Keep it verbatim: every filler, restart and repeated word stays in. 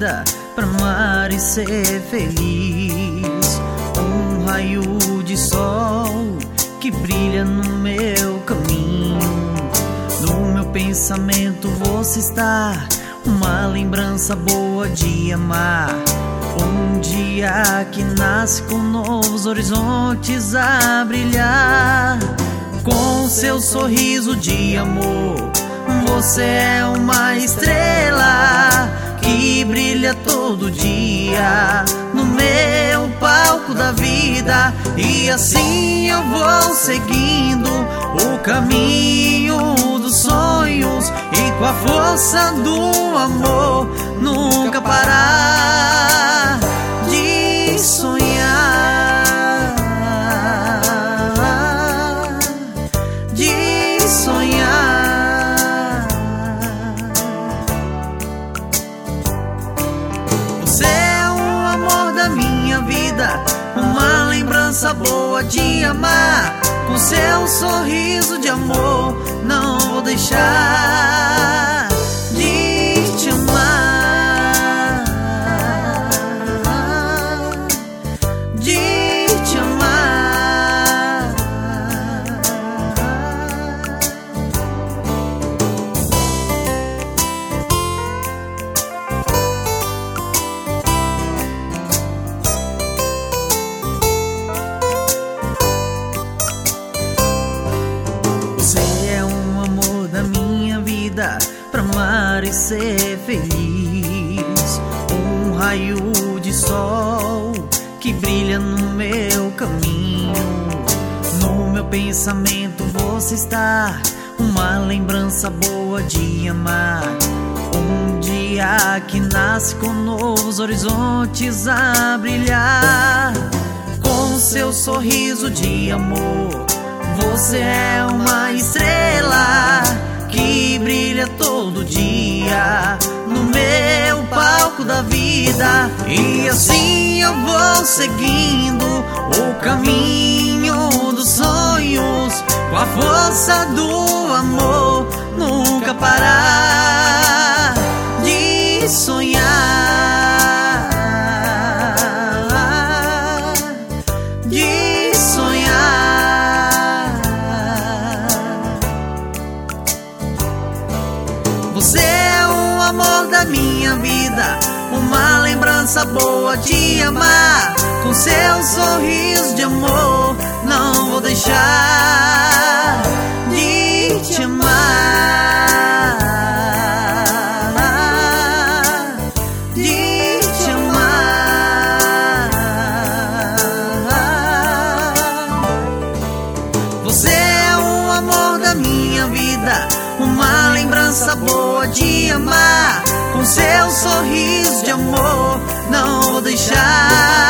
vida pra amar e ser feliz. Um raio de sol que brilha no meu caminho. No meu pensamento você está, uma lembrança boa de amar. Um dia que nasce com novos horizontes a brilhar. Com seu sorriso de amor, você é uma estrela que brilha todo dia no meu palco da vida. E assim eu vou seguindo o caminho dos sonhos, e com a força do amor nunca parar de sonhar, de sonhar. Você é o amor da minha vida, uma lembrança boa de amar. Com seu sorriso de amor não vou deixar de te amar, de te amar. Você é um amor da minha vida pra amar e ser feliz. Um raio de sol que brilha no meu caminho. No meu pensamento você está, uma lembrança boa de amar. Um dia que nasce com novos horizontes a brilhar. Com seu sorriso de amor, você é uma estrela que brilha todo dia no meu palco da vida. E assim eu vou seguindo o caminho dos sonhos, com a força do amor nunca parar de sonhar, de sonhar. Você é o amor da minha vida, uma lembrança boa de amar. Com seu sorriso de amor não vou deixar de te amar, de te amar. Você é o amor da minha vida, uma lembrança boa de amar. Com seu sorriso de amor não vou deixar